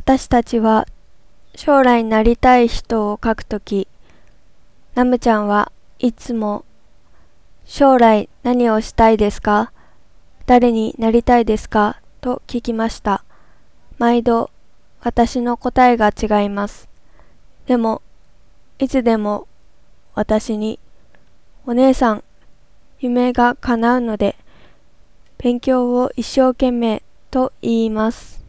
私たちは将来になりたい人を書くとき、ナムちゃんはいつも将来何をしたいですか？誰になりたいですか？と聞きました。毎度私の答えが違います。でもいつでも私にお姉さん、夢が叶うので勉強を一生懸命と言います。